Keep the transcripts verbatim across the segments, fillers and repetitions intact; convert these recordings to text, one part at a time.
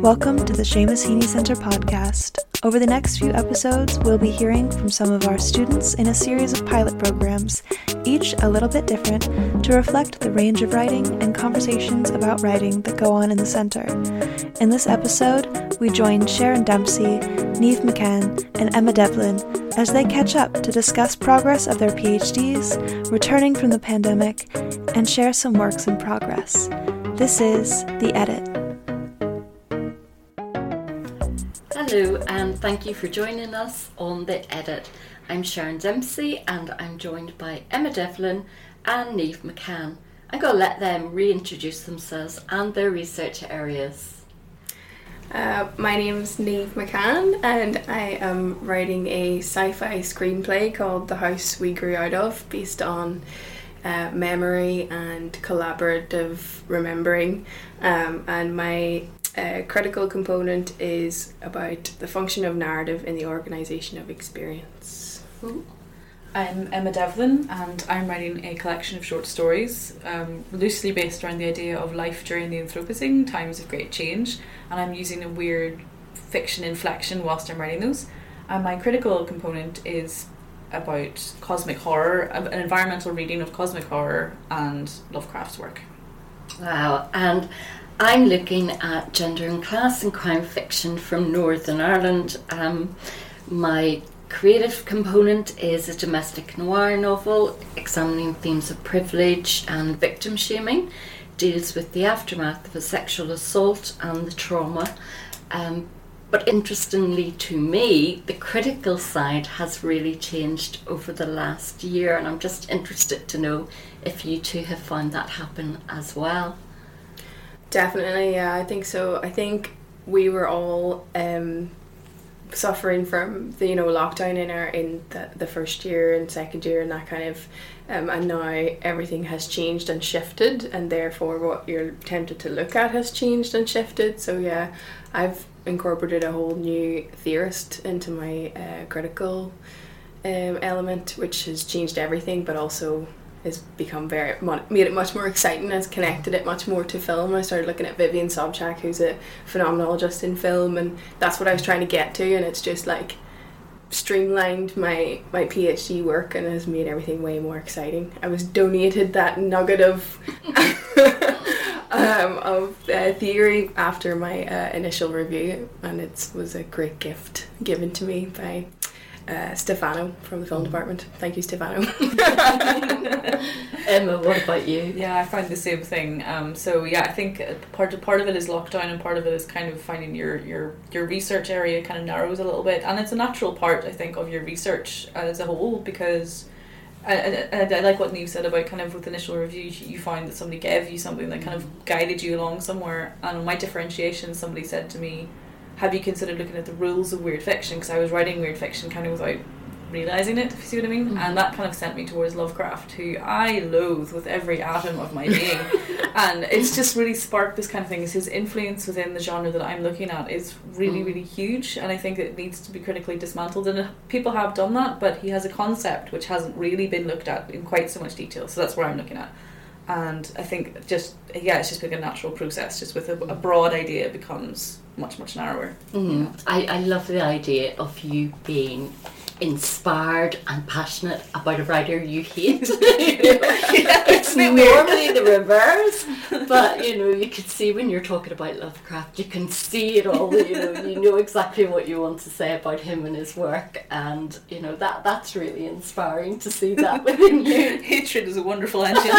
Welcome to the Seamus Heaney Centre podcast. Over the next few episodes, we'll be hearing from some of our students in a series of pilot programs, each a little bit different, to reflect the range of writing and conversations about writing that go on in the centre. In this episode, we join Sharon Dempsey, Niamh McCann, and Emma Devlin as they catch up to discuss progress of their PhDs, returning from the pandemic, and share some works in progress. This is The Edit. Hello and thank you for joining us on The Edit. I'm Sharon Dempsey and I'm joined by Emma Devlin and Niamh McCann. I'm going to let them reintroduce themselves and their research areas. Uh, my name's Niamh McCann and I am writing a sci-fi screenplay called The House We Grew Out Of, based on uh, memory and collaborative remembering, um, and my Uh, critical component is about the function of narrative in the organisation of experience. Ooh. I'm Emma Devlin and I'm writing a collection of short stories um, loosely based around the idea of life during the Anthropocene, times of great change, and I'm using a weird fiction inflection whilst I'm writing those. And my critical component is about cosmic horror, an environmental reading of cosmic horror and Lovecraft's work. Wow, and I'm looking at gender and class and crime fiction from Northern Ireland. Um, my creative component is a domestic noir novel examining themes of privilege and victim shaming, deals with the aftermath of a sexual assault and the trauma. Um, but interestingly to me, the critical side has really changed over the last year, and I'm just interested to know if you two have found that happen as well. Definitely, yeah, I think so. I think we were all um, suffering from the you know lockdown in our in the, the first year and second year and that kind of, um, and now everything has changed and shifted, and therefore what you're tempted to look at has changed and shifted. So yeah, I've incorporated a whole new theorist into my uh, critical um, element, which has changed everything, but also has become very, made it much more exciting, has connected it much more to film. I started looking at Vivian Sobchak, who's a phenomenologist in film, and that's what I was trying to get to, and it's just like streamlined my, my PhD work and has made everything way more exciting. I was donated that nugget of um, of uh, theory after my uh, initial review, and it was a great gift given to me by Uh, Stefano from the film department. Thank you, Stefano. Emma, what about you? Yeah, I find the same thing. Um, so yeah, I think part of, part of it is lockdown, and part of it is kind of finding your, your, your research area kind of narrows a little bit, and it's a natural part, I think, of your research as a whole, because I, I, I like what Niamh said about kind of with initial reviews, you find that somebody gave you something that kind of guided you along somewhere. And my differentiation, somebody said to me, have you considered looking at the rules of weird fiction? Because I was writing weird fiction kind of without realising it, if you see what I mean. Mm-hmm. And that kind of sent me towards Lovecraft, who I loathe with every atom of my being. And it's just really sparked this kind of thing. Is his influence within the genre that I'm looking at is really, really huge. And I think it needs to be critically dismantled. And people have done that, but he has a concept which hasn't really been looked at in quite so much detail. So that's where I'm looking at. And I think just, yeah, it's just like a natural process. Just with a, a broad idea, it becomes much, much narrower. Mm. I, I love the idea of you being inspired and passionate about a writer you hate. You know? Yeah, it's normally the reverse, but you know, you can see when you're talking about Lovecraft, you can see it all. You know, you know exactly what you want to say about him and his work, and you know that that's really inspiring to see that within you. Hatred is a wonderful engine.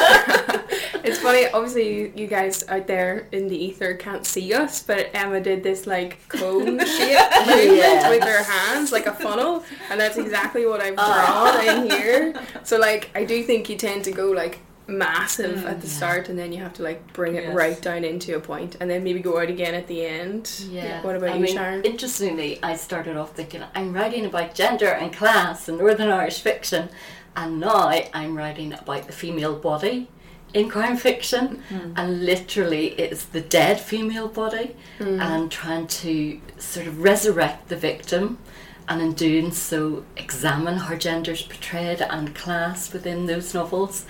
It's funny, obviously you, you guys out there in the ether can't see us, but Emma did this like cone shape movement yeah. with her hands, like a funnel, and that's exactly what I've drawn uh. in here. So like, I do think you tend to go like massive mm, at the yeah. start, and then you have to like bring it yes. right down into a point, and then maybe go out again at the end. Yeah. What about I you, mean, Sharon? Interestingly, I started off thinking I'm writing about gender and class and Northern Irish fiction, and now I'm writing about the female body in crime fiction, mm. and literally it's the dead female body, mm. and trying to sort of resurrect the victim, and in doing so examine how gender is portrayed and class within those novels.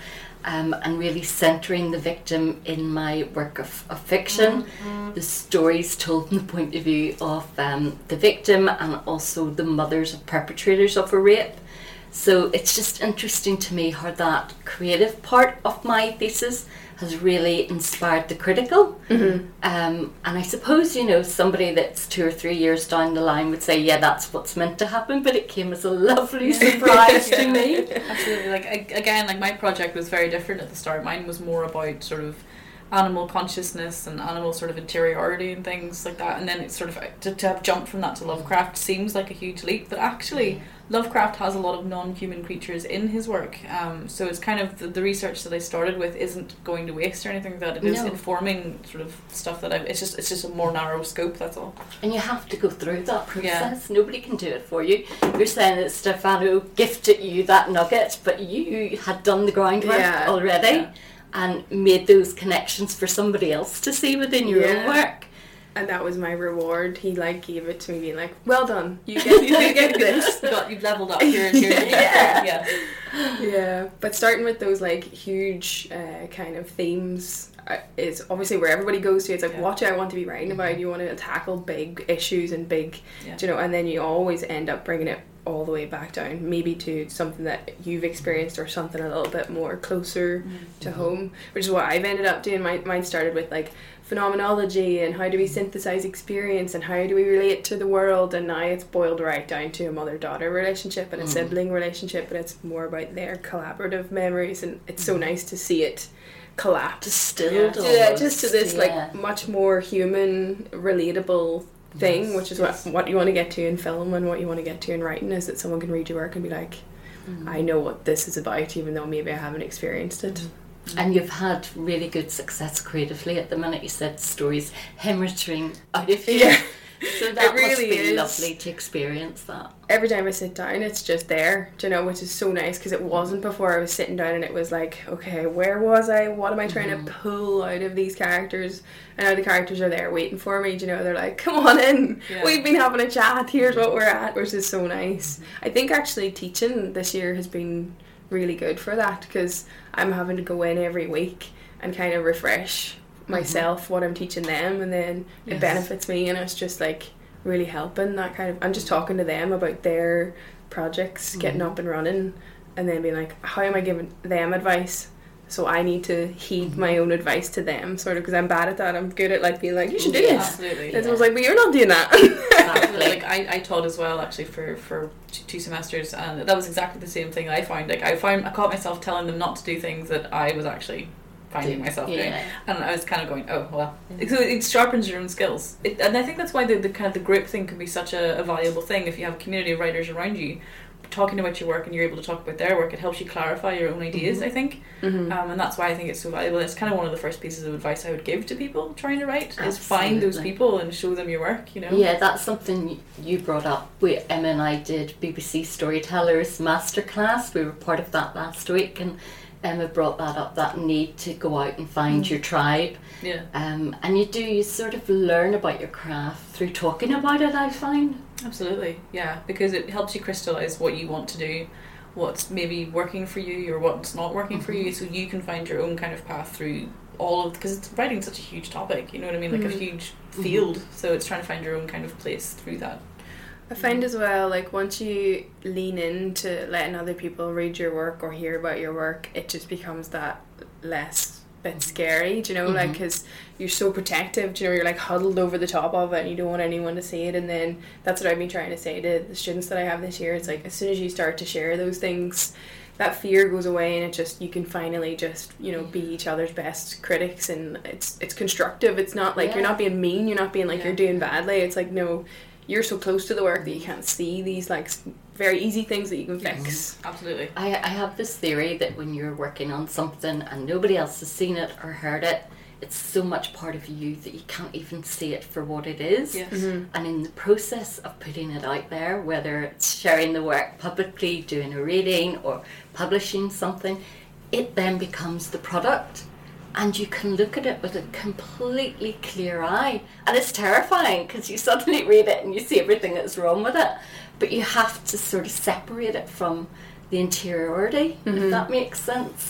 um, and really centering the victim in my work of, of fiction. Mm-hmm. The stories told from the point of view of um, the victim and also the mothers of perpetrators of a rape. So it's just interesting to me how that creative part of my thesis has really inspired the critical. Mm-hmm. Um, and I suppose, you know, somebody that's two or three years down the line would say, yeah, that's what's meant to happen, but it came as a lovely surprise yeah. to me. Absolutely. Like, I, again, like my project was very different at the start. Mine was more about sort of animal consciousness and animal sort of interiority and things like that, and then it's sort of to, to have jumped from that to Lovecraft seems like a huge leap, but actually Lovecraft has a lot of non-human creatures in his work, um, so it's kind of the, the research that I started with isn't going to waste or anything like that. It is no. informing sort of stuff that I it's just it's just a more narrow scope, that's all. And you have to go through that process. Yeah. Nobody can do it for you. You're saying that Stefano gifted you that nugget, but you had done the groundwork yeah. already. Yeah. And made those connections for somebody else to see within your yeah. own work. And that was my reward. He like gave it to me, being like, "Well done, you get you get this. Got, you've leveled up here and here." yeah. yeah, yeah. But starting with those like huge uh, kind of themes uh, is obviously where everybody goes to. It's like, yeah. what do I want to be writing about? You want to tackle big issues and big, yeah. you know, and then you always end up bringing it all the way back down, maybe to something that you've experienced or something a little bit more closer mm-hmm. to home, which is what I've ended up doing. Mine, mine started with like phenomenology and how do we synthesize experience and how do we relate to the world, and now it's boiled right down to a mother-daughter relationship and a mm. sibling relationship, and it's more about their collaborative memories, and it's so nice to see it collapse, distilled, yeah, yeah just to this yeah. like much more human, relatable thing, yes, which is yes. what what you want to get to in film and what you want to get to in writing, is that someone can read your work and be like, mm. I know what this is about, even though maybe I haven't experienced it. Mm. And you've had really good success creatively at the minute. You said stories hemorrhaging out of you. Yeah. So that it really must be is. Lovely to experience that. Every time I sit down, it's just there, do you know, which is so nice, because it wasn't before. I was sitting down and it was like, okay, where was I? What am I trying mm-hmm. to pull out of these characters? And now the characters are there waiting for me, do you know, they're like, come on in, yeah. we've been having a chat, here's what we're at, which is so nice. Mm-hmm. I think actually teaching this year has been really good for that, because I'm having to go in every week and kind of refresh myself mm-hmm. what I'm teaching them, and then yes. it benefits me, and it's just like really helping that kind of, I'm just talking to them about their projects mm-hmm. getting up and running, and then being like, how am I giving them advice, so I need to heed mm-hmm. my own advice to them, sort of, because I'm bad at that. I'm good at like being like, you should do yeah, this, absolutely, and yeah. I was like, but you're not doing that. Exactly. Like I, I taught as well actually for, for two semesters, and that was exactly the same thing I found. Like I found I caught myself telling them not to do things that I was actually finding myself yeah. doing, and I was kind of going, oh well. So it sharpens your own skills, it, and I think that's why the, the kind of the group thing can be such a, a valuable thing. If you have a community of writers around you talking about your work and you're able to talk about their work, it helps you clarify your own ideas. Mm-hmm. I think, mm-hmm. um, and that's why I think it's so valuable. It's kind of one of the first pieces of advice I would give to people trying to write. Absolutely. Is find those people and show them your work. You know. Yeah, that's something you brought up. We Emma and I did B B C Storytellers Masterclass. We were part of that last week, and Emma brought that up, that need to go out and find mm. your tribe. Yeah. Um, and you do, you sort of learn about your craft through talking about it, I find. Absolutely, yeah, because it helps you crystallise what you want to do, what's maybe working for you or what's not working mm-hmm. for you, so you can find your own kind of path through all of, because it's writing such a huge topic, you know what I mean, like mm-hmm. a huge field, mm-hmm. so it's trying to find your own kind of place through that. I find as well, like once you lean into letting other people read your work or hear about your work, it just becomes that less bit scary, do you know, mm-hmm. like, because you're so protective, do you know, you're like huddled over the top of it and you don't want anyone to see it. And then that's what I've been trying to say to the students that I have this year. It's like, as soon as you start to share those things, that fear goes away, and it just, you can finally just, you know, be each other's best critics, and it's it's constructive. It's not like yeah. you're not being mean, you're not being like yeah. you're doing badly. It's like, no, you're so close to the work that you can't see these like very easy things that you can fix. Mm-hmm. Absolutely. I, I have this theory that when you're working on something and nobody else has seen it or heard it, it's so much part of you that you can't even see it for what it is. Yes. Mm-hmm. And in the process of putting it out there, whether it's sharing the work publicly, doing a reading, or publishing something, it then becomes the product. And you can look at it with a completely clear eye. And it's terrifying because you suddenly read it and you see everything that's wrong with it. But you have to sort of separate it from the interiority, mm-hmm. if that makes sense.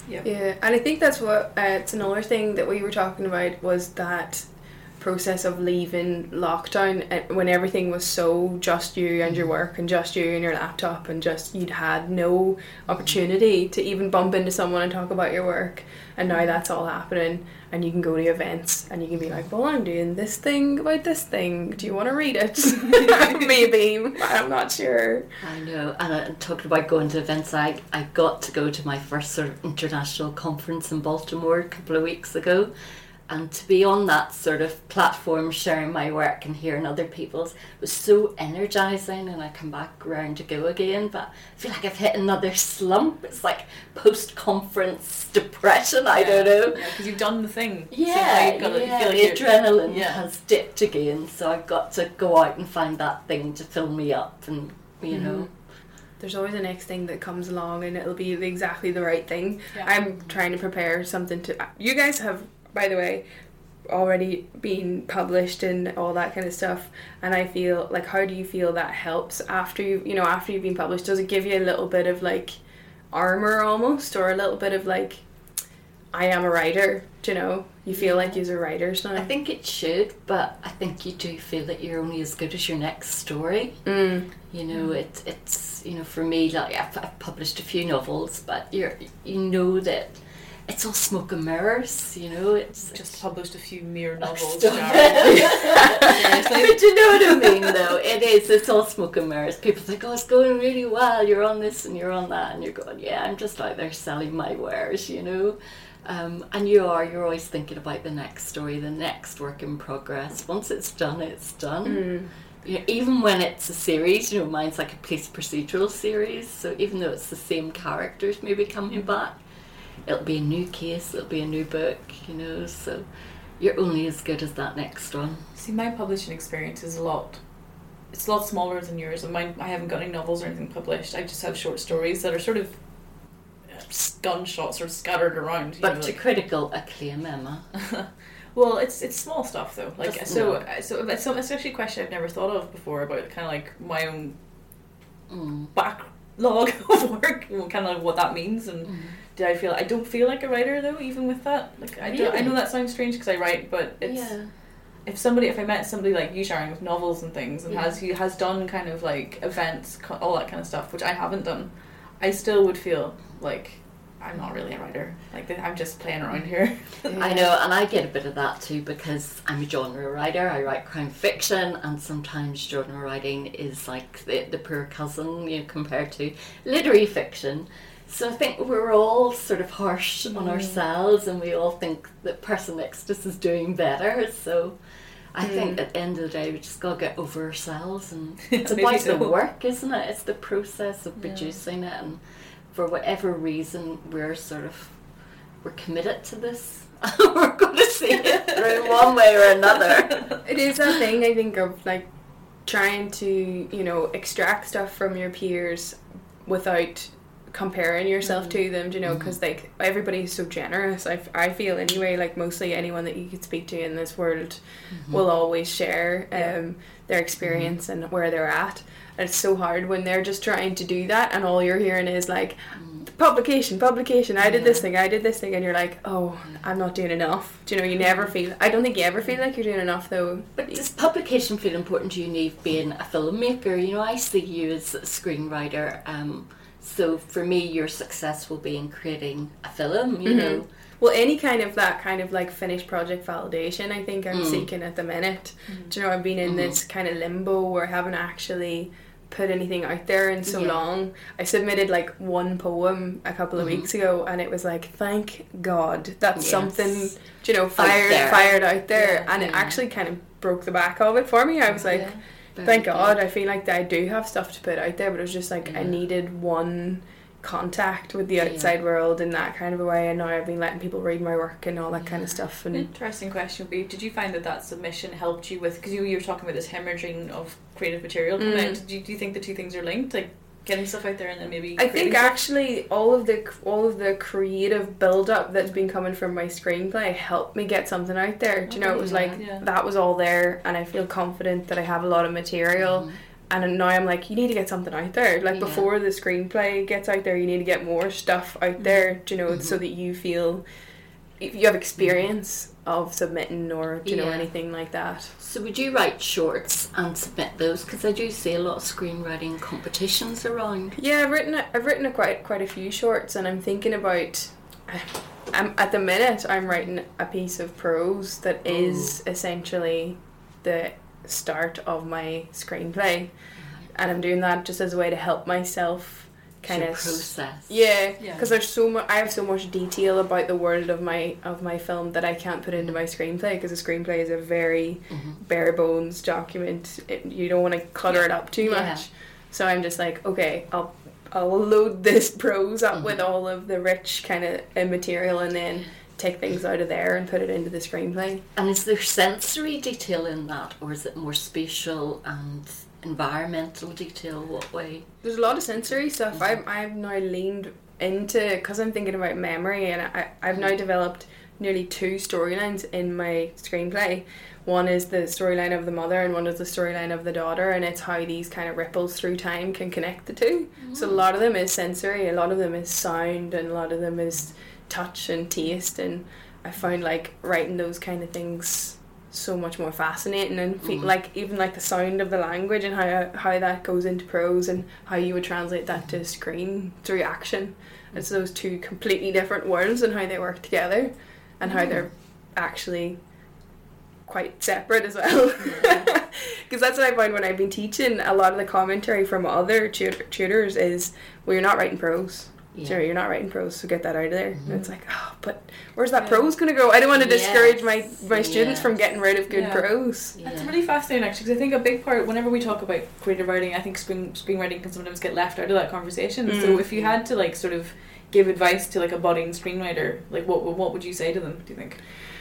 Yep. Yeah, and I think that's what, uh, it's another thing that we were talking about, was that process of leaving lockdown uh, when everything was so just you and your work and just you and your laptop, and just you'd had no opportunity to even bump into someone and talk about your work, and now that's all happening, and you can go to events and you can be like, well, I'm doing this thing about this thing, do you want to read it? Maybe, I'm not sure. I know. And uh, talking about going to events, I, I got to go to my first sort of international conference in Baltimore a couple of weeks ago. And to be on that sort of platform, sharing my work and hearing other people's, was so energising, and I come back round to go again. But I feel like I've hit another slump. It's like post-conference depression, I Yeah. don't know. Yeah, because you've done the thing. Yeah, So now you've got to- you yeah, feel the like you're- adrenaline yeah. has dipped again, so I've got to go out and find that thing to fill me up, and, you know. There's always the next thing that comes along, and it'll be exactly the right thing. Yeah. I'm trying to prepare something to... You guys have, by the way, already been published and all that kind of stuff, and I feel like, how do you feel that helps after you you know after you've been published? Does it give you a little bit of like armor almost, or a little bit of like, I am a writer, do you know, you feel like you're writers now? I think it should, but I think you do feel that you're only as good as your next story. mm. You know, it it's you know, for me, like I've, I've published a few novels, but you're you know that it's all smoke and mirrors. You know, it's Just published a few mere novels. Stop Sharon. it. Seriously? But you know what I mean, though. It is. It's all smoke and mirrors. People think, "Oh, it's going really well. You're on this and you're on that," and you're going, "Yeah, I'm just out there selling my wares," you know. Um, and you are. You're always thinking about the next story, the next work in progress. Once it's done, it's done. Mm. You know, even when it's a series, you know, mine's like a police procedural series. So even though it's the same characters, maybe coming back, it'll be a new case. It'll be a new book. You know, so you're only as good as that next one. See, my publishing experience is a lot. It's a lot smaller than yours. And mine, I haven't got any novels or anything published. I just have short stories that are sort of gunshots or scattered around. You But know, to like, critical acclaim, Emma. well, it's it's small stuff though. Like Just- so, no. so it's, it's actually a question I've never thought of before about kind of like my own Mm. backlog of work, kind of like what that means, and Mm. did I feel I don't feel like a writer though, even with that. Like I don't, I Really? know that sounds strange because I write, but it's. Yeah. If somebody, if I met somebody like you, Sharon, with novels and things, and Yeah. has who has done kind of like events, co- all that kind of stuff, which I haven't done, I still would feel like I'm not really a writer. Like I'm just playing around here. I know, and I get a bit of that too because I'm a genre writer. I write crime fiction, and sometimes genre writing is like the, the poor cousin, you know, compared to literary fiction. So I think we're all sort of harsh on Mm. ourselves, and we all think the person next to us is doing better. So I think Mm. at the end of the day, we just gotta get over ourselves, and it's Maybe about so. the work, isn't it? It's the process of Yeah. producing it, and for whatever reason, we're sort of we're committed to this. We're going to see it through one way or another. It is that thing, I think, of like trying to, you know, extract stuff from your peers without comparing yourself Mm. to them, do you know, because like everybody's so generous. I, f- I feel anyway, like mostly anyone that you could speak to in this world will always share um, their experience and where they're at. And it's so hard when they're just trying to do that and all you're hearing is like, publication, publication, I did this Yeah. thing, I did this thing, and you're like, oh, I'm not doing enough. Do you know, you never feel, I don't think you ever feel like you're doing enough though. But does publication feel important to you, Niamh, being a filmmaker? You know, I see you as a screenwriter. Um, so for me, your success will be in creating a film, you Mhm. know. Well, any kind of that kind of like finished project validation, I think I'm Mm. seeking at the minute. Mm. Do you know, I've been in Mhm. this kind of limbo where I haven't actually put anything out there in so Yeah. long. I submitted like one poem a couple of Mhm. weeks ago, and it was like, thank God that's Yes. something, do you know, fired there. fired out there, Yeah, and it yeah. actually kind of broke the back of it for me. I was like, Yeah, very thank good. God, I feel like I do have stuff to put out there, but it was just like I Yeah. needed one contact with the Yeah. outside world in that kind of a way, and now I've been letting people read my work and all that kind of Yeah. stuff. An And interesting question would be, did you find that that submission helped you with, because you, you were talking about this hemorrhaging of creative material coming Mm. out, did you, do you think the two things are linked, like getting stuff out there and then maybe I creating think stuff? actually all of the all of the creative build up that's been coming from my screenplay helped me get something out there. Do you know, it was Okay, like yeah. that was all there, and I feel confident that I have a lot of material. Mhm. and now I'm like, you need to get something out there. Like, Yeah. before the screenplay gets out there, you need to get more stuff out there, do you know, Mhm. so that you feel if you have experience of submitting or, do you know, Yeah. anything like that. So would you write shorts and submit those? Because I do see a lot of screenwriting competitions around. Yeah, I've written a, I've written a quite quite a few shorts, and I'm thinking about. I'm at the minute. I'm writing a piece of prose that is essentially the start of my screenplay, and I'm doing that just as a way to help myself kind Your of process. Yeah, Yeah. because there's so much. I have so much detail about the world of my of my film that I can't put into my screenplay, because the screenplay is a very Mhm. bare bones document. It, you don't want to clutter it up too Yeah. much. So I'm just like, okay, I'll I'll load this prose up with Mhm. all of the rich kind of material, and then take things out of there and put it into the screenplay. And is there sensory detail in that, or is it more spatial and environmental detail? What way? There's a lot of sensory stuff. Mhm. I've, I've now leaned into, because I'm thinking about memory, and I, I've now developed nearly two storylines in my screenplay. One is the storyline of the mother, and one is the storyline of the daughter, and it's how these kind of ripples through time can connect the two. So a lot of them is sensory, a lot of them is sound, and a lot of them is touch and taste, and I found like writing those kind of things so much more fascinating, and fe- Mhm. like even like the sound of the language and how how that goes into prose, and how you would translate that to screen through action. It's those two completely different worlds and how they work together, and how Mm. they're actually quite separate as well. Because that's what I find when I've been teaching. A lot of the commentary from other tutor- tutors is, well, you're not writing prose. Yeah. Sure, you're not writing prose, so get that out of there. Mhm. And it's like, oh, but where's that Yeah. prose going to go? I don't want to Yes. discourage my, my students Yes. from getting rid of good Yeah. prose. That's Yeah. really fascinating, actually, because I think a big part, whenever we talk about creative writing, I think screen screenwriting can sometimes get left out of that conversation. Mm. So if you had to like sort of give advice to like a budding screenwriter, like what what would you say to them, do you think?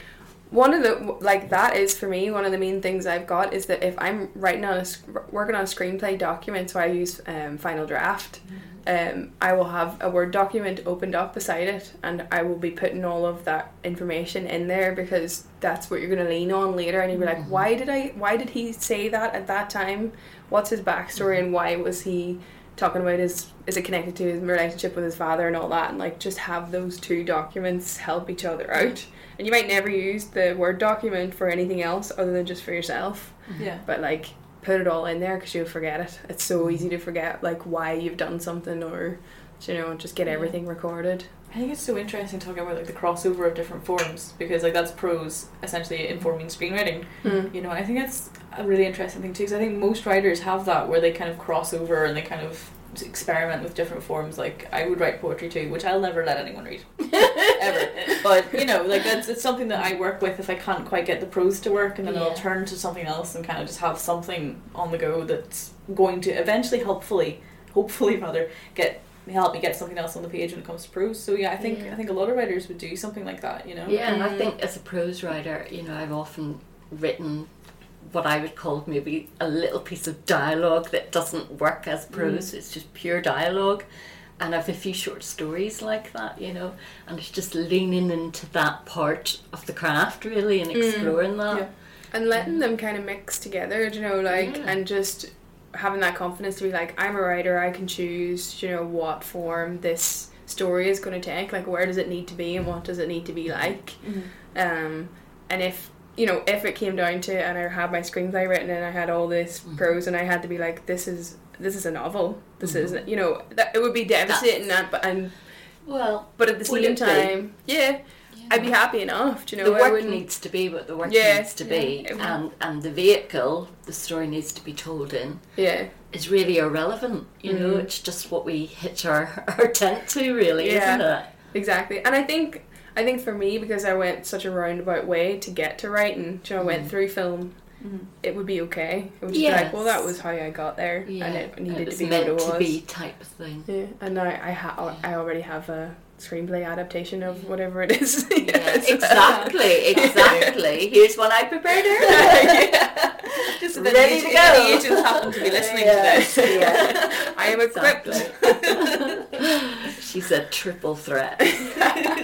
One of the, like, that is for me, one of the main things I've got is that if I'm writing on a, sc- working on a screenplay document, so I use um, Final Draft, um, I will have a Word document opened up beside it, and I will be putting all of that information in there, because that's what you're going to lean on later, and you'll be like, Mhm. why did I, why did he say that at that time? What's his backstory, and why was he talking about his, is it connected to his relationship with his father and all that, and like just have those two documents help each other out. And you might never use the Word document for anything else other than just for yourself, Yeah. but like put it all in there, because you'll forget it. It's so easy to forget like why you've done something, or, you know, just get Yeah. everything recorded. I think it's so interesting talking about like the crossover of different forms, because like that's prose essentially informing screenwriting. Mm. You know, I think that's a really interesting thing too, because I think most writers have that, where they kind of cross over and they kind of experiment with different forms. Like I would write poetry too, which I'll never let anyone read ever, but you know, like that's it's something that I work with if I can't quite get the prose to work, and then Yeah. I'll turn to something else and kind of just have something on the go that's going to eventually hopefully hopefully rather get help me get something else on the page when it comes to prose. So yeah, I think Yeah. I think a lot of writers would do something like that, you know. Yeah, and I Mm. think as a prose writer, you know, I've often written what I would call maybe a little piece of dialogue that doesn't work as prose. It's just pure dialogue. And I've a few short stories like that, you know, and it's just leaning into that part of the craft really, and exploring that. Yeah. And letting them kind of mix together, you know, like, Yeah. and just having that confidence to be like, I'm a writer, I can choose, you know, what form this story is going to take, like where does it need to be and what does it need to be like. Mhm. Um, and if, you know, if it came down to, and I had my screenplay written and I had all this Mhm. prose, and I had to be like, this is this is a novel, this Mhm. is, you know, that it would be devastating, that, but and Well, but at the Would same it be? time, yeah, I'd be happy enough, do you know. the I work wouldn't- needs to be what the work Yeah, needs to be, yeah. and and the vehicle the story needs to be told in yeah, is really irrelevant. You know, Mm. it's just what we hitch our, our tent to, really, Yeah. isn't it? exactly. And I think I think for me, because I went such a roundabout way to get to writing, you know, I went Mhm. through film, Mhm. it would be okay. It would just be Yes. like, well, that was how I got there, Yeah, and it needed was to be meant what it was. to be type of thing. Yeah, and now I ha- I already have a screenplay adaptation of whatever it is. Yeah, So- exactly, exactly. Here's one I prepared earlier. Just so that Ready the to agents- go. the agents happen to be listening Yeah, to this. yeah. I am equipped. Exactly. She's a triple threat.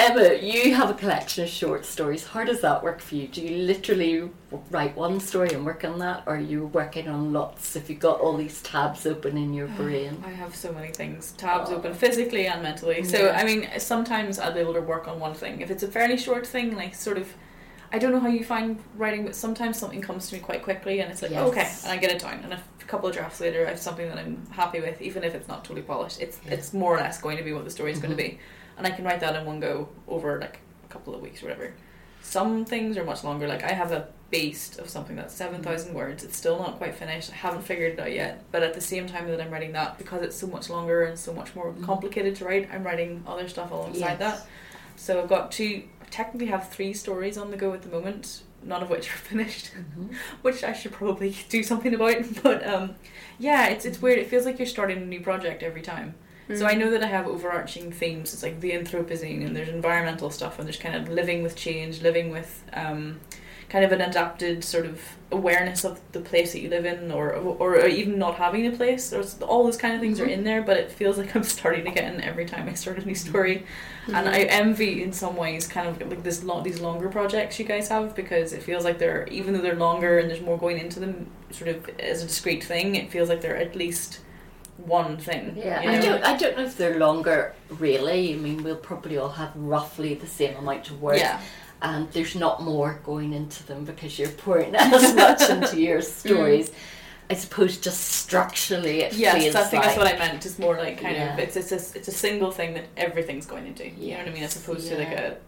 Emma, you have a collection of short stories. How does that work for you? Do you literally write one story and work on that, or are you working on lots if you've got all these tabs open in your brain? I have so many things, tabs oh. open physically and mentally. So, yeah. I mean, sometimes I'll be able to work on one thing. If it's a fairly short thing, like sort of, I don't know how you find writing, but sometimes something comes to me quite quickly and it's like, yes. okay, and I get it down. And a couple of drafts later, I have something that I'm happy with, even if it's not totally polished. It's yeah. it's more or less going to be what the story is mm-hmm. going to be. And I can write that in one go over like a couple of weeks or whatever. Some things are much longer. Like I have a beast of something that's seven thousand words. It's still not quite finished. I haven't figured it out yet. But at the same time that I'm writing that, because it's so much longer and so much more complicated to write, I'm writing other stuff alongside yes. that. So I've got two, I technically have three stories on the go at the moment, none of which are finished, mm-hmm. which I should probably do something about. But um, yeah, it's it's weird. It feels like you're starting a new project every time. So I know that I have overarching themes. It's like the Anthropocene, and there's environmental stuff, and there's kind of living with change, living with um, kind of an adapted sort of awareness of the place that you live in, or or, or even not having a place. There's all those kind of things mm-hmm. are in there, but it feels like I'm starting again every time I start a new story. Mm-hmm. And I envy in some ways kind of like this long, these longer projects you guys have, because it feels like they're, even though they're longer and there's more going into them sort of as a discrete thing, it feels like they're at least one thing. Yeah, you know? I don't I don't know if they're longer really. I mean, we'll probably all have roughly the same amount of work. Yeah. And there's not more going into them because you're pouring as much into your stories. Mm. I suppose just structurally it yes, feels I think like, that's what I meant. It's more like kind yeah. of it's it's a, it's a single thing that everything's going into. Yes. You know what I mean? As opposed yeah. to like a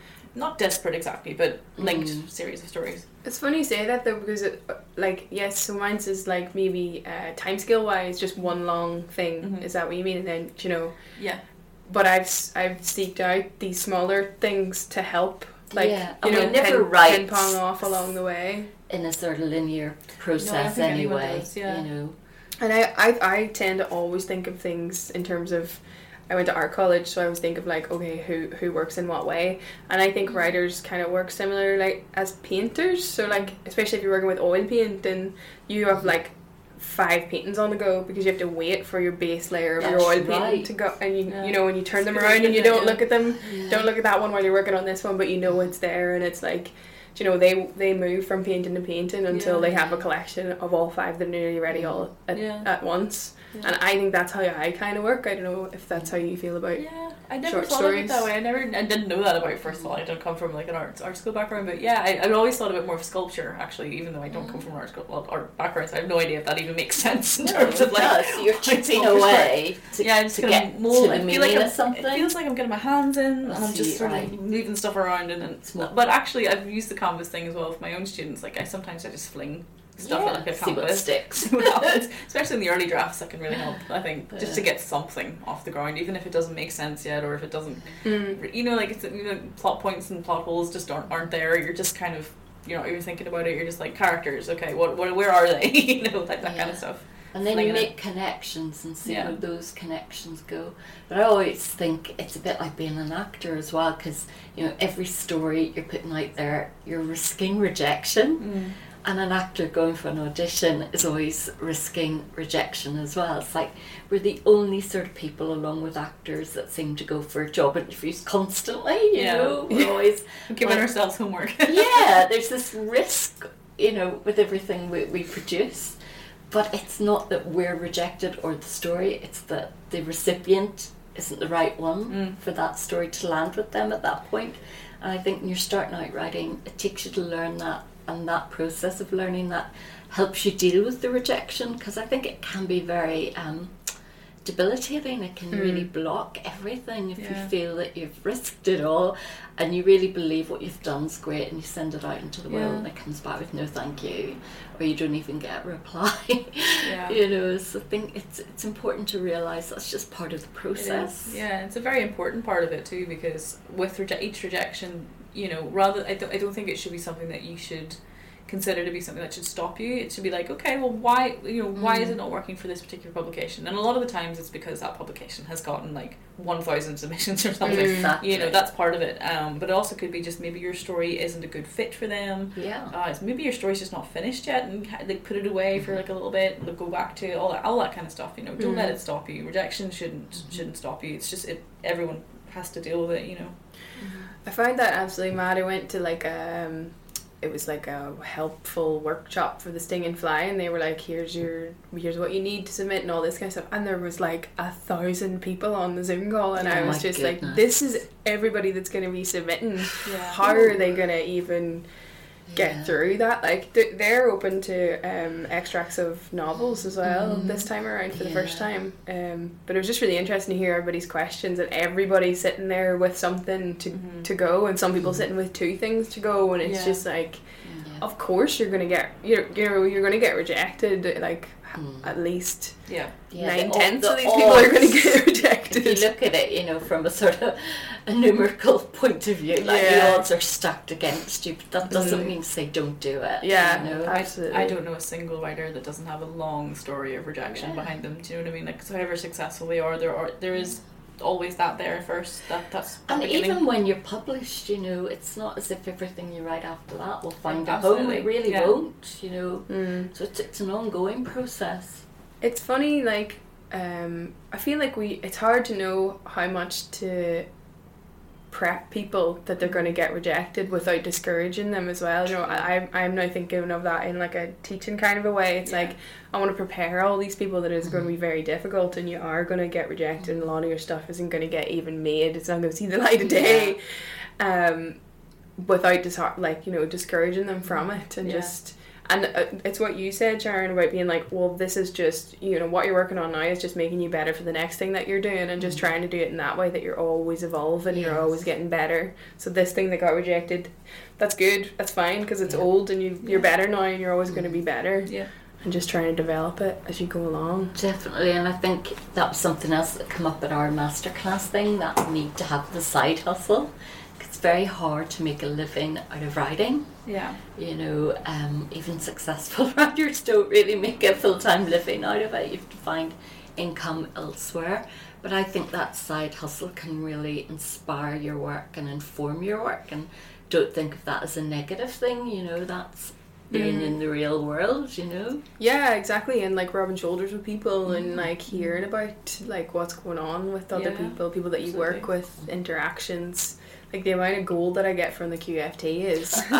not desperate exactly, but linked mm. series of stories. It's funny you say that though, because it, like yes, so mine's is like maybe uh, time scale wise just one long thing. Mm-hmm. Is that what you mean? And then you know, yeah. But I've I've seeked out these smaller things to help, like yeah. you I know, mean, never ping, write ping pong off along the way in a sort of linear process no, anyway. Does, yeah. You know, and I, I I tend to always think of things in terms of. I went to art college, so I always think of like, okay, who who works in what way, and I think writers kind of work similar like as painters. So like, especially if you're working with oil paint, then you have like five paintings on the go because you have to wait for your base layer of That's your oil right. paint to go, and you yeah. you know when you turn it's them around and you don't yeah. look at them, yeah. don't look at that one while you're working on this one, but you know it's there, and it's like, you know, they they move from painting to painting until yeah. they have a collection of all five that are nearly ready all at, yeah. at once. Yeah. And I think that's how I kind of work. I don't know if that's how you feel about yeah. I never short thought stories. of it that way. I never, I didn't know that about it, first of all. I don't come from like an art art school background, but yeah, I I always thought of it more of sculpture actually, even though I don't come from an art school well, art background. So I have no idea if that even makes sense in no, terms of like so you're chipping away to, yeah, I'm just to gonna get mold. to I the feel like meaning I'm, of something. It feels like I'm getting my hands in, and Let's I'm just see, sort right. of moving stuff around, and then. But actually, I've used the canvas thing as well with my own students. Like I sometimes I just fling stuff yeah, at like a see what canvas. sticks. See what happens. Especially in the early drafts, that can really help. I think yeah. just to get something off the ground, even if it doesn't make sense yet, or if it doesn't, mm. you know, like it's you know, plot points and plot holes just aren't aren't there. You're just kind of, you're not even thinking about it. You're just like characters. Okay, what what where are they? you know, like that yeah. kind of stuff. And then Flinging you make it. connections and see Yeah. where those connections go. But I always think it's a bit like being an actor as well, because you know every story you're putting out there, you're risking rejection. Mm. And an actor going for an audition is always risking rejection as well. It's like we're the only sort of people, along with actors, that seem to go for job interviews constantly. You Yeah. know, we're always Giving like, ourselves homework. yeah, there's this risk, you know, with everything we, we produce. But it's not that we're rejected or the story, it's that the recipient isn't the right one Mm. for that story to land with them at that point. And I think when you're starting out writing, it takes you to learn that, and that process of learning that helps you deal with the rejection, because I think it can be very um, debilitating. It can mm. really block everything if yeah. you feel that you've risked it all and you really believe what you've done is great, and you send it out into the yeah. world and it comes back with no thank you, or you don't even get a reply. Yeah. You know, so I think it's it's important to realise that's just part of the process. It is. Yeah, it's a very important part of it too, because with reje- each rejection, you know, rather I don't, I don't think it should be something that you should consider to be something that should stop you. It should be like, okay, well, why, you know, why mm. is it not working for this particular publication? And a lot of the times it's because that publication has gotten like one thousand submissions or something. Exactly. You know, that's part of it. Um, but it also could be just maybe your story isn't a good fit for them. Yeah. Uh, it's maybe your story's just not finished yet, and like put it away for like a little bit, and go back to all that, all that kind of stuff. You know, don't mm. let it stop you. Rejection shouldn't shouldn't stop you. It's just it. Everyone has to deal with it. You know. I find that absolutely mad. I went to like a, um, it was like a helpful workshop for the Stinging Fly, and they were like, here's your, here's what you need to submit and all this kind of stuff. And there was like a thousand people on the Zoom call, and Oh I was my just goodness. like, this is everybody that's going to be submitting. Yeah. How are they going to even get Yeah. through that? Like th- they're open to um, extracts of novels as well Mm. this time around for the Yeah. first time, um, but it was just really interesting to hear everybody's questions, and everybody's sitting there with something to, Mhm. to go, and some people Mhm. sitting with two things to go, and it's Yeah. just like, Yeah. of course you're gonna get, you're, you know, you're gonna get rejected, like Mm. at least Yeah. Yeah, nine the- tenths the of these people are gonna odds. get rejected. If you look at it, you know, from a sort of a numerical point of view, like Yeah. the odds are stacked against you, but that doesn't Mm. mean to say don't do it. Yeah, you know? I- Absolutely. I, I don't know a single writer that doesn't have a long story of rejection Yeah. behind them. Do you know what I mean? Like, so however successful they are, there are there is always that there first. That that's the And beginning. even when you're published, you know, it's not as if everything you write after that will find a home. Absolutely, It really yeah. won't, you know. Mm. So it's, it's an ongoing process. It's funny, like, um, I feel like we, it's hard to know how much to prep people that they're going to get rejected without discouraging them as well. You know, I, I'm now thinking of that in like a teaching kind of a way. It's Yeah. like, I want to prepare all these people that it's going to be very difficult, and you are going to get rejected, and a lot of your stuff isn't going to get even made. It's not going to see the light of day. Um, without dis- like, you know, discouraging them from it, and Yeah. just, and uh, it's what you said, Sharon, about being like, well, this is just, you know, what you're working on now is just making you better for the next thing that you're doing, and just trying to do it in that way that you're always evolving, you're Yes. always getting better. So this thing that got rejected, that's good, that's fine, because it's Yeah. old, and you, you're Yeah. better now, and you're always going to be better, Yeah. and just trying to develop it as you go along. Definitely, and I think that was something else that came up at our masterclass thing, that need to have the side hustle. It's very hard to make a living out of writing. Yeah. You know, um, even successful writers don't really make a full-time living out of it. You have to find income elsewhere. But I think that side hustle can really inspire your work and inform your work, and don't think of that as a negative thing. You know, that's being Mm. in the real world, you know. Yeah, exactly, and like rubbing shoulders with people, and like hearing about like what's going on with other Yeah, people, people that you work absolutely. with, interactions. Like the amount of gold that I get from the Q F T is great.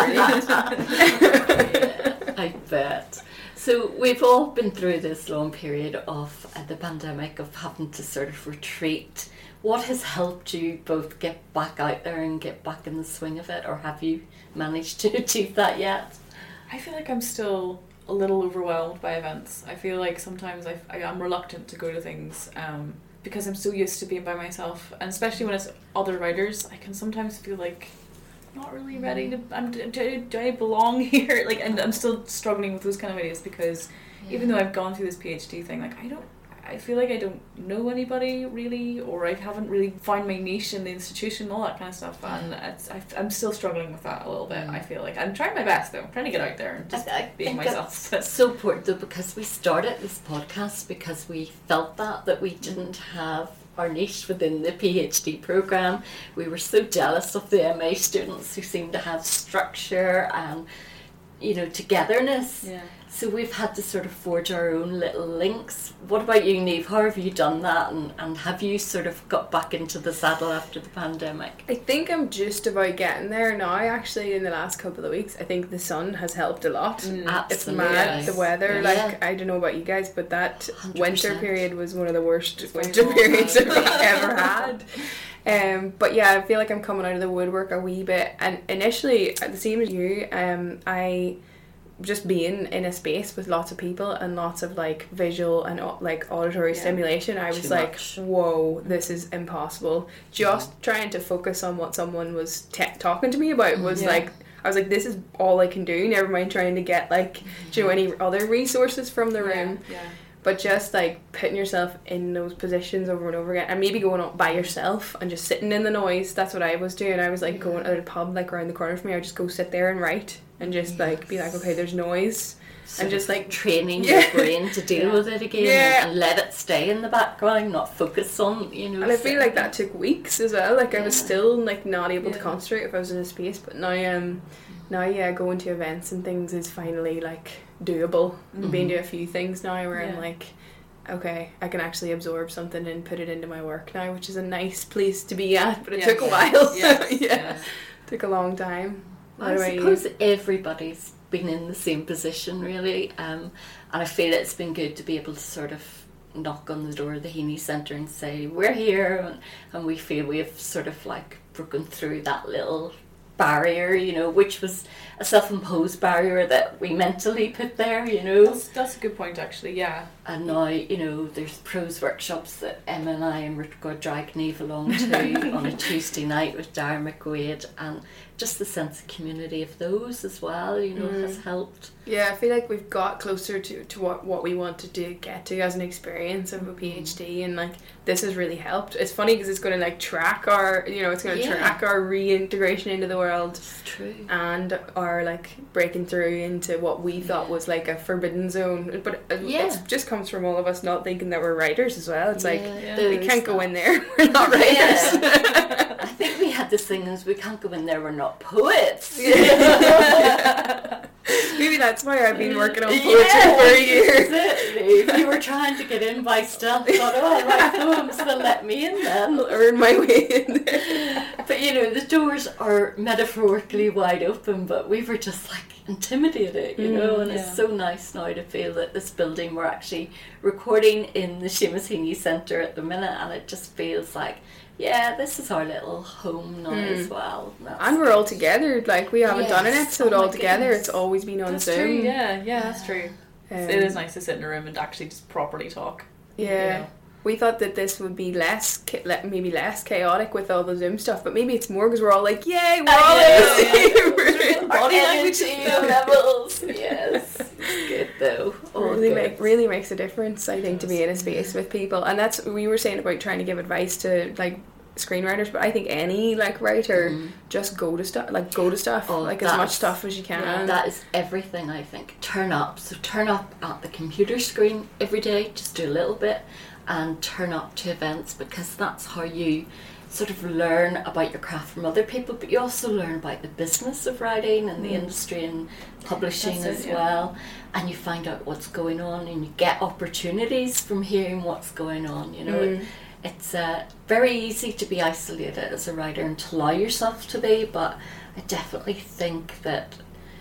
Yeah, I bet. So we've all been through this long period of uh, the pandemic, of having to sort of retreat. What has helped you both get back out there and get back in the swing of it, or have you managed to achieve that yet? I feel like I'm still a little overwhelmed by events. I feel like sometimes I, I am reluctant to go to things um, because I'm so used to being by myself, and especially when it's other writers, I can sometimes feel like I'm not really ready to. I'm, do, I- do I belong here? Like, and I'm still struggling with those kind of ideas, because even though I've gone through this PhD thing, like I don't. I feel like I don't know anybody really, or I haven't really found my niche in the institution, all that kind of stuff, and it's, I, I'm still struggling with that a little bit. Mm. I feel like I'm trying my best though. I'm trying to get out there and just I, I being think myself. that's so important though, because we started this podcast because we felt that that we didn't have our niche within the PhD program. We were so jealous of the M A students who seemed to have structure and, you know, togetherness. Yeah. So we've had to sort of forge our own little links. What about you, Niamh? How have you done that, and, and have you sort of got back into the saddle after the pandemic? I think I'm just about getting there now, actually, in the last couple of weeks. I think the sun has helped a lot. Mm. It's Absolutely. mad, the weather. Yeah. Like, I don't know about you guys, but that one hundred winter percent. period was one of the worst It's very winter long. periods I've ever had. Um, but yeah, I feel like I'm coming out of the woodwork a wee bit. And initially, the same as you, um, I just being in a space with lots of people and lots of like visual and au- like auditory Yeah. stimulation, I was Too like, much. whoa, this is impossible. Just trying to focus on what someone was te- talking to me about was Yeah. like, I was like, this is all I can do, never mind trying to get like, do you know, any other resources from the room. Yeah. But just like putting yourself in those positions over and over again, and maybe going up by yourself and just sitting in the noise. That's what I was doing. I was like going out of a pub like around the corner from me. I would just go sit there and write and just like be like, okay, there's noise, Sort and just of like training Yeah. your brain to deal Yeah. with it again, Yeah. and, and let it stay in the background, not focus on, you know. And I feel like that took weeks as well. Like I was Yeah. still like not able to Yeah. concentrate if I was in a space. But now, um, now yeah, going to events and things is finally like doable. I've been to a few things now where I'm Yeah. like, okay, I can actually absorb something and put it into my work now, which is a nice place to be at, but it Yeah. took a while. Yes, yeah. yes. Took a long time. What I about you? suppose everybody's been in the same position, really, um, and I feel it's been good to be able to sort of knock on the door of the Heaney Centre and say, we're here, and, and we feel we've sort of like broken through that little barrier, you know, which was a self-imposed barrier that we mentally put there, you know. That's, that's a good point, actually, yeah. And now, you know, there's prose workshops that Emma and I are going to drag Niamh along to on a Tuesday night with Darren McQuaid, and just the sense of community of those as well, you know, mm. has helped. Yeah, I feel like we've got closer to, to what, what we wanted to get to as an experience of a PhD, and like this has really helped. It's funny because it's going to like track our, you know, it's going to yeah. track our reintegration into the world. It's true. And our like breaking through into what we thought yeah. was like a forbidden zone. But it, yeah. it just comes from all of us not thinking that we're writers as well. It's yeah, like, yeah. we can't go in there, we're not writers. Yeah. I think we had this thing as we can't go in there, we're not poets. Yeah. Maybe that's why I've been working on poetry yeah, for a year. If you were trying to get in by stealth, thought, oh, I'll write poems, they'll let me in then. I'll earn my way in there. But you know, the doors are metaphorically wide open, but we were just like intimidated, you know, and yeah. it's so nice now to feel that this building, we're actually recording in the Seamus Heaney Centre at the minute, and it just feels like, yeah, this is our little home now mm. as well. That's and we're all together, like we haven't yes. done an episode oh all together, goodness. It's always been on that's Zoom. True, yeah, yeah, that's true. Um, it is nice to sit in a room and actually just properly talk. Yeah. You know? We thought that this would be less, maybe less chaotic with all the Zoom stuff, but maybe it's more because we're all like, yay, we're all in the same body language levels. Yes, it's good though. Oh, really, make, really makes a difference, I think, to be in a space with people. And that's, we were saying about trying to give advice to like screenwriters, but I think any like writer, mm. just go to stuff, like go to stuff, oh, like as much stuff as you can. Yeah, that is everything, I think. Turn up, so turn up at the computer screen every day, just do a little bit, and turn up to events, because that's how you sort of learn about your craft from other people, but you also learn about the business of writing and the mm. industry and publishing That's as it, yeah. well, and you find out what's going on and you get opportunities from hearing what's going on, you know. Mm. It, it's uh, very easy to be isolated as a writer and to allow yourself to be, but I definitely think that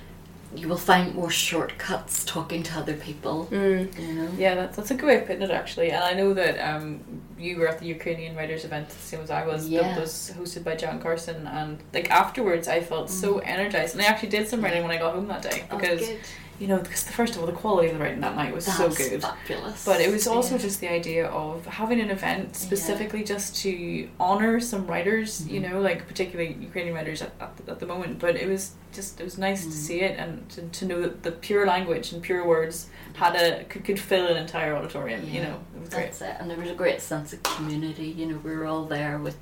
you will find more shortcuts talking to other people. Mm. You know? Yeah, that's, that's a good way of putting it, actually. And I know that um, you were at the Ukrainian Writers event, the same as I was, yeah. that was hosted by Jan Carson, and like afterwards I felt mm. so energized, and I actually did some writing when I got home that day, because oh, you know, because the, first of all, the quality of the writing that night was That's so good, fabulous. but it was also yeah. just the idea of having an event specifically yeah. just to honour some writers, mm-hmm. you know, like particularly Ukrainian writers at, at, the, at the moment, but it was just, it was nice mm-hmm. to see it, and to, to know that the pure language and pure words had a could, could fill an entire auditorium, yeah. you know, it was That's great. it. And there was a great sense of community, you know, we were all there with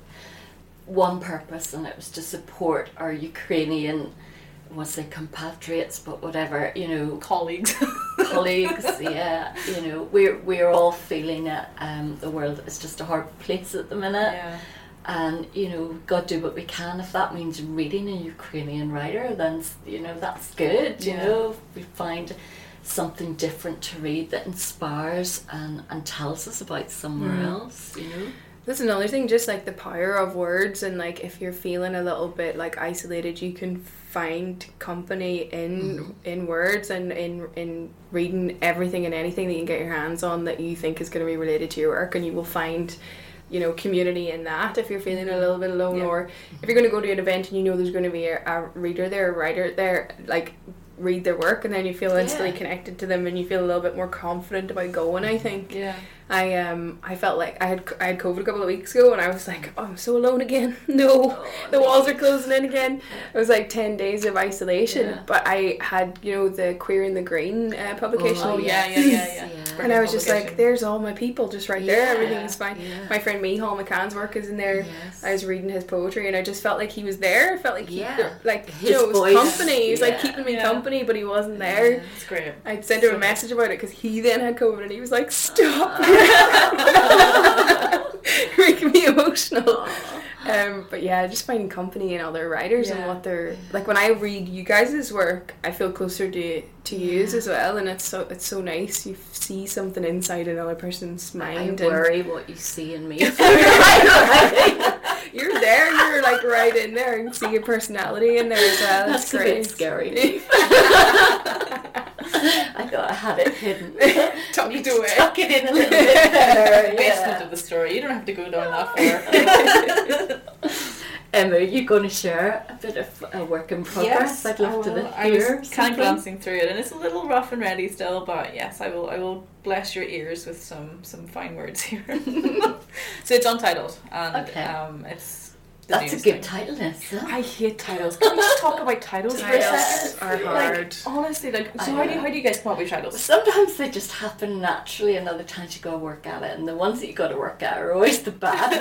one purpose, and it was to support our Ukrainian, I want to say compatriots, but whatever, you know, colleagues, colleagues, yeah, you know, we're we're all feeling it. Um, the world is just a hard place at the minute, yeah. and you know, we've got to do what we can. If that means reading a Ukrainian writer, then you know that's good. You yeah. know, if we find something different to read that inspires and and tells us about somewhere mm. else, you know. That's another thing, just like the power of words, and like if you're feeling a little bit like isolated, you can find company in mm-hmm. in words, and in in reading everything and anything that you can get your hands on that you think is going to be related to your work, and you will find, you know, community in that if you're feeling a little bit alone, yeah. or if you're going to go to an event and you know there's going to be a, a reader there, a writer there, like read their work, and then you feel instantly yeah. connected to them, and you feel a little bit more confident about going, I think. Yeah. I um I felt like I had I had COVID a couple of weeks ago, and I was like, oh, I'm so alone again. No, oh, the walls are closing in again. It was like ten days of isolation, yeah. but I had, you know, the Queer in the Green uh, publication. Oh yeah, yeah, yeah, yeah. yeah. And I was just like, there's all my people just right there. Yeah. Everything's fine. Yeah. My friend Micheál McCann's work is in there. Yes. I was reading his poetry, and I just felt like he was there. I felt like he, yeah. like his you know, voice. company. He was yeah. like keeping me yeah. company, but he wasn't there. Yeah, that's great. I sent him a message about it because he then had COVID, and he was like, stop. You're making me emotional. Um, but yeah, just finding company in other writers Yeah. and what they're like. When I read you guys' work, I feel closer to to yous as well, and it's so it's so nice. You see something inside another person's mind. I and worry what you see in me. You're there. You're like right in there, and see your personality in there as well. That's It's a great. bit scary. I thought I had it hidden. Tucked Need away. to tuck it in a little bit better. Basement Yeah. of the story. You don't have to go down that far. Emma, are you going to share a bit of a work in progress? I'd love to will. hear I was kind something. of glancing through it, and it's a little rough and ready still, but yes, I will. I will bless your ears with some some fine words here. So it's untitled, and Okay. um, it's. the That's a newest good thing. title, Nessa. I hate titles. Can we just talk about titles for a Titles second? are hard. Like, honestly, like, so I how do, you, know. how do you guys come up with titles? Sometimes they just happen naturally, and other times you got to work at it. And the ones that you got to work at are always the bad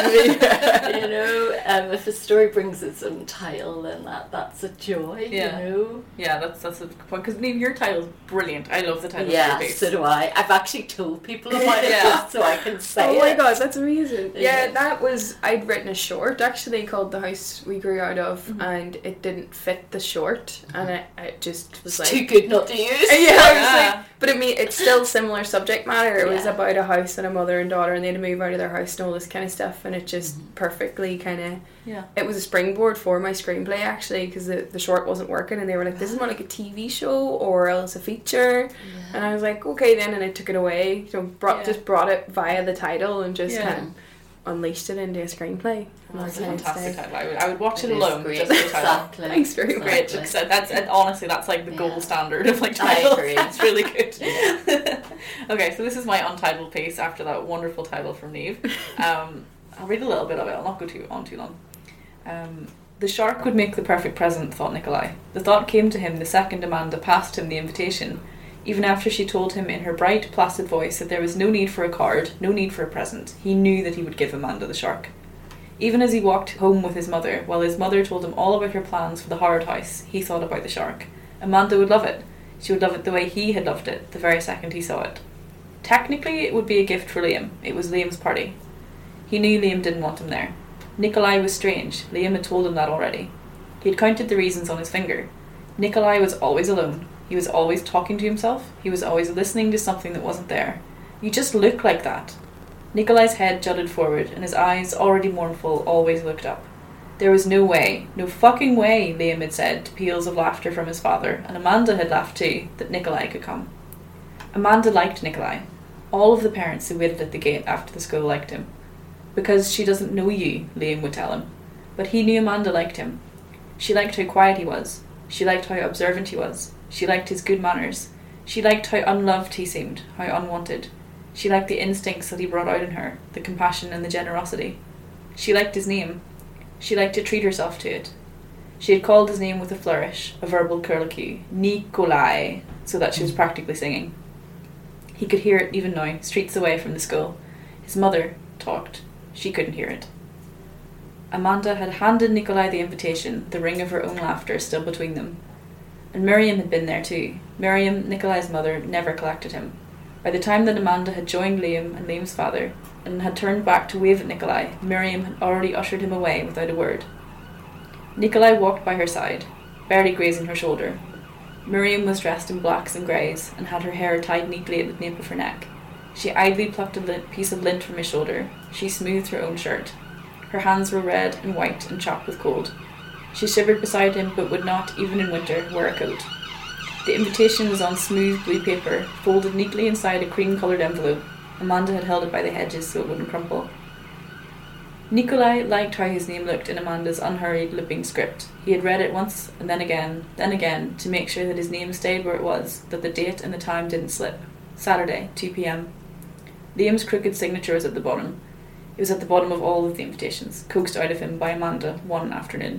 ones. You know, um, if a story brings its own title, then that that's a joy. Yeah. You know. Yeah, that's that's a good point. Because your title's brilliant. I love the title Yeah, of your piece. so do I. I've actually told people about it Yeah. just so I can say Oh it. my god, that's amazing. Yeah, Yeah. that was, I'd written a short actually called The House We Grew Out Of, Mhm. and it didn't fit the short, and it, it just was It's like... too good not to use. Yeah, I was Yeah. like, but it me it's still similar subject matter. It was Yeah. about a house and a mother and daughter, and they had to move out of their house and all this kind of stuff, and it just Mhm. perfectly kind of... Yeah. It was a springboard for my screenplay actually, because the, the short wasn't working, and they were like, this is more like a T V show or else a feature. Yeah. And I was like, okay then, and I took it away. You know, brought Yeah. just brought it via the title and just Yeah. kind of unleashed it into a screenplay. And That's a that's how it fantastic stayed. title. I would, I would watch it, It is alone great. just for the title. Exactly. Thanks very much. Great. Because that's and honestly, that's like the Yeah. gold standard of like I titles. agree. It's really good. Yeah. Okay, so this is my untitled piece after that wonderful title from Neve. Um, I'll read a little bit of it. I'll not go too on too long. Um, the shark would make the perfect present, thought Nikolai. The thought came to him the second Amanda passed him the invitation, even after she told him in her bright, placid voice that there was no need for a card, no need for a present. He knew that he would give Amanda the shark. Even as he walked home with his mother, while his mother told him all about her plans for the Howard house, he thought about the shark. Amanda would love it. She would love it the way he had loved it, the very second he saw it. Technically, it would be a gift for Liam. It was Liam's party. He knew Liam didn't want him there. Nikolai was strange. Liam had told him that already. He had counted the reasons on his finger. Nikolai was always alone. He was always talking to himself. He was always listening to something that wasn't there. You just look like that. Nikolai's head jutted forward, and his eyes, already mournful, always looked up. There was no way, no fucking way, Liam had said, to peals of laughter from his father, and Amanda had laughed too, that Nikolai could come. Amanda liked Nikolai. All of the parents who waited at the gate after the school liked him. Because she doesn't know you, Liam would tell him. But he knew Amanda liked him. She liked how quiet he was. She liked how observant he was. She liked his good manners. She liked how unloved he seemed, how unwanted. She liked the instincts that he brought out in her, the compassion and the generosity. She liked his name. She liked to treat herself to it. She had called his name with a flourish, a verbal curlicue, Nikolai, so that she was practically singing. He could hear it even now, streets away from the school. His mother talked. She couldn't hear it. Amanda had handed Nikolai the invitation, the ring of her own laughter still between them. And Miriam had been there too. Miriam, Nikolai's mother, never collected him. By the time that Amanda had joined Liam and Liam's father, and had turned back to wave at Nikolai, Miriam had already ushered him away without a word. Nikolai walked by her side, barely grazing her shoulder. Miriam was dressed in blacks and greys, and had her hair tied neatly at the nape of her neck. She idly plucked a lint, piece of lint from his shoulder. She smoothed her own shirt. Her hands were red and white and chapped with cold. She shivered beside him, but would not, even in winter, wear a coat. The invitation was on smooth blue paper, folded neatly inside a cream-coloured envelope. Amanda had held it by the hedges so it wouldn't crumple. Nikolai liked how his name looked in Amanda's unhurried, lipping script. He had read it once, and then again, then again, to make sure that his name stayed where it was, that the date and the time didn't slip. Saturday, two p.m. Liam's crooked signature was at the bottom. It was at the bottom of all of the invitations, coaxed out of him by Amanda one afternoon.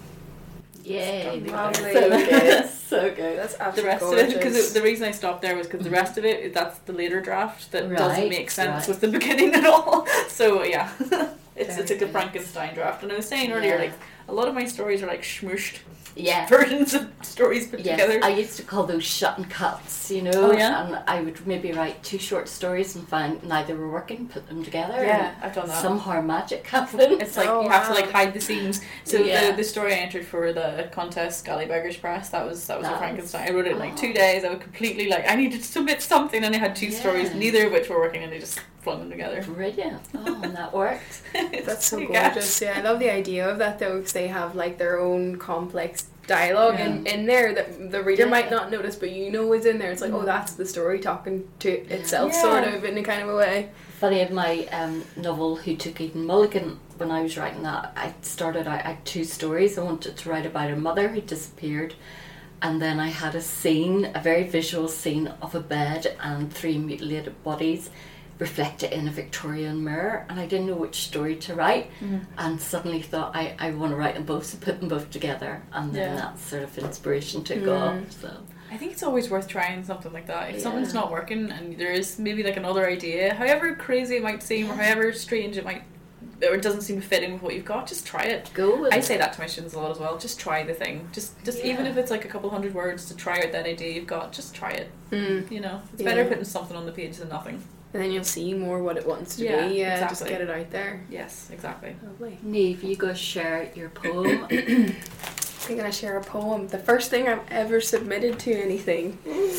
Yay. Lovely. So good. So good. That's The absolutely rest gorgeous. of it, because the reason I stopped there was because the rest of it, that's the later draft that doesn't Right, make sense right. with the beginning at all. So yeah, it's Very it's like a good. Frankenstein draft. And I was saying earlier, Yeah. like a lot of my stories are like smooshed Yeah. versions of stories put Yes, together. I used to call those shut and cuts, you know, Oh, yeah? and I would maybe write two short stories and find neither were working, put them together. Yeah, and I've done that. Somehow magic happened. It's like Oh, you have to wow. like hide the seams. So Yeah. the, the story I entered for the contest, Scallybeggars Press, that was that was That a was- Frankenstein. I wrote it in like two oh. days. I would completely like I needed to submit something, and I had two Yeah. stories, neither of which were working, and they just flung them together. Brilliant. Oh, and that worked. That's so You gorgeous. guess. Yeah, I love the idea of that though, because they have like their own complex dialogue Yeah. in, in there that the reader Yeah. might not notice, but you know is in there. It's like, oh, that's the story talking to itself, Yeah. sort of, in a kind of a way. Funny, in my um, novel Who Took Eden Mulligan, when I was writing that, I started out, I had two stories. I wanted to write about a mother who disappeared, and then I had a scene, a very visual scene of a bed and three mutilated bodies reflected in a Victorian mirror, and I didn't know which story to write, and suddenly thought I, I want to write them both, so put them both together, and then Yeah. that sort of inspiration took Mm. off. So I think it's always worth trying something like that. If Yeah. something's not working and there is maybe like another idea, however crazy it might seem or however strange it might, or it doesn't seem fitting with what you've got, just try it. go with I it. say that to my students a lot as well. Just try the thing. Just, just Yeah. even if it's like a couple hundred words to try out that idea you've got, just try it. Mm. You know, it's Yeah. better putting something on the page than nothing. And then you'll see more what it wants to Yeah, be. Yeah, just exactly. get it out there. Yes, exactly. Lovely. Neve, you go share your poem. I'm gonna share a poem. The first thing I've ever submitted to anything.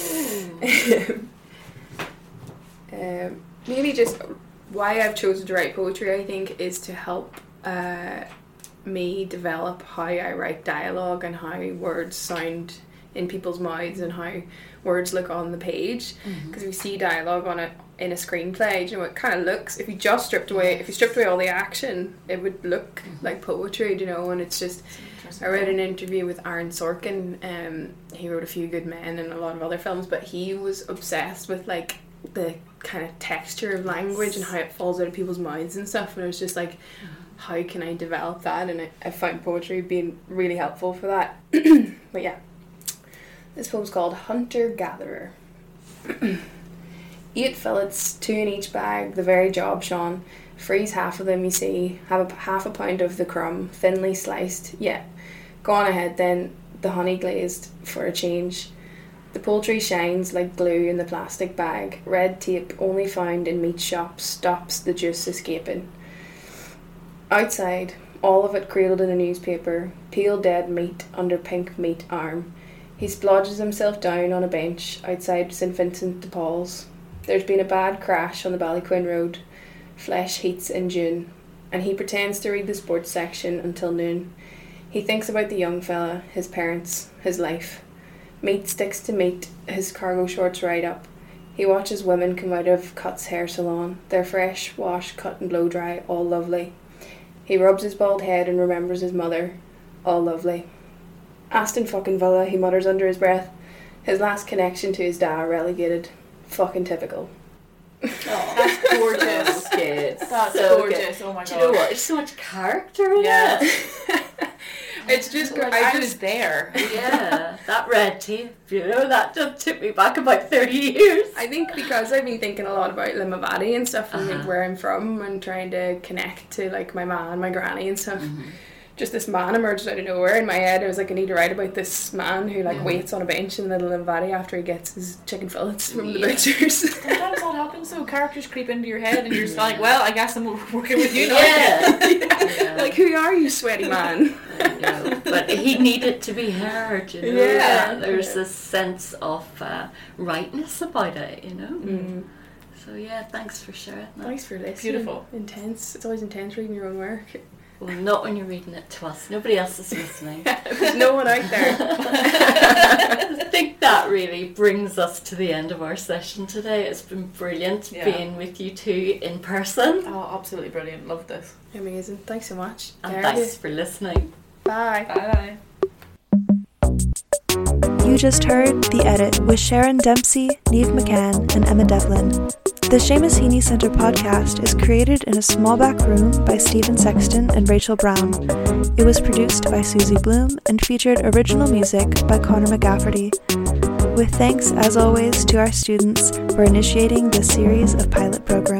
um, maybe just why I've chosen to write poetry, I think, is to help uh, me develop how I write dialogue and how words sound in people's mouths and how words look on the page. Because we see dialogue on it in a screenplay, you know, it kind of looks, if you just stripped away, if you stripped away all the action, it would look like poetry, you know, and it's just, I read an interview with Aaron Sorkin. Um, he wrote A Few Good Men and a lot of other films, but he was obsessed with like the kind of texture of language and how it falls out of people's mouths and stuff. And it was just like, how can I develop that? And I, I found poetry being really helpul for that. But yeah, this poem's called Hunter Gatherer. Eight fillets, two in each bag, the very job, Sean. Freeze half of them, you see. Have a half a pound of the crumb, thinly sliced. Yeah, go on ahead then. The honey glazed for a change. The poultry shines like glue in the plastic bag. Red tape only found in meat shops stops the juice escaping. Outside, all of it cradled in a newspaper. Peeled dead meat under pink meat arm. He splodges himself down on a bench outside St Vincent de Paul's. There's been a bad crash on the Ballyquin Road. Flesh heats in June. And he pretends to read the sports section until noon. He thinks about the young fella, his parents, his life. Meat sticks to meat, his cargo shorts right up. He watches women come out of Cut's hair salon. They're fresh, washed, cut and blow dry, all lovely. He rubs his bald head and remembers his mother. All lovely. Aston fucking Villa, he mutters under his breath. His last connection to his dad relegated. Fucking typical. Oh, That's gorgeous. So good. That's So gorgeous. good. Oh my Do you know god. what? There's so much character in Yeah. it. It's just, Like, I I just was there. Yeah, that red tape, you know, that just took me back about thirty years. I think because I've been thinking a lot about Limavady and stuff and like Uh-huh. where I'm from and trying to connect to like my man, my granny and stuff. Mm-hmm. Just this man emerged out of nowhere in my head. I was like, I need to write about this man who like Yeah. waits on a bench in the middle of Limavady after he gets his chicken fillets from the Yeah. butchers. Sometimes that happens, so characters creep into your head and you're just like, well, I guess I'm working with you now. Yeah. Yeah. Like, who are you, sweaty man? I know, but he needed to be heard, you know. Yeah. There's this sense of uh, rightness about it, you know. Mm. So yeah, thanks for sharing that. Thanks for listening. Beautiful. Intense. It's always intense reading your own work. Well, not when you're reading it to us. Nobody else is listening. There's no one out there. I think that really brings us to the end of our session today. It's been brilliant Yeah. being with you two in person. Oh, absolutely brilliant. Loved this. Amazing. Thanks so much. And There it thanks is. for listening. Bye. Bye. You just heard The Edit with Sharon Dempsey, Neve McCann, and Emma Devlin. The Seamus Heaney Centre podcast is created in a small back room by Stephen Sexton and Rachel Brown. It was produced by Susie Bloom and featured original music by Connor McGafferty. With thanks, as always, to our students for initiating this series of pilot programs.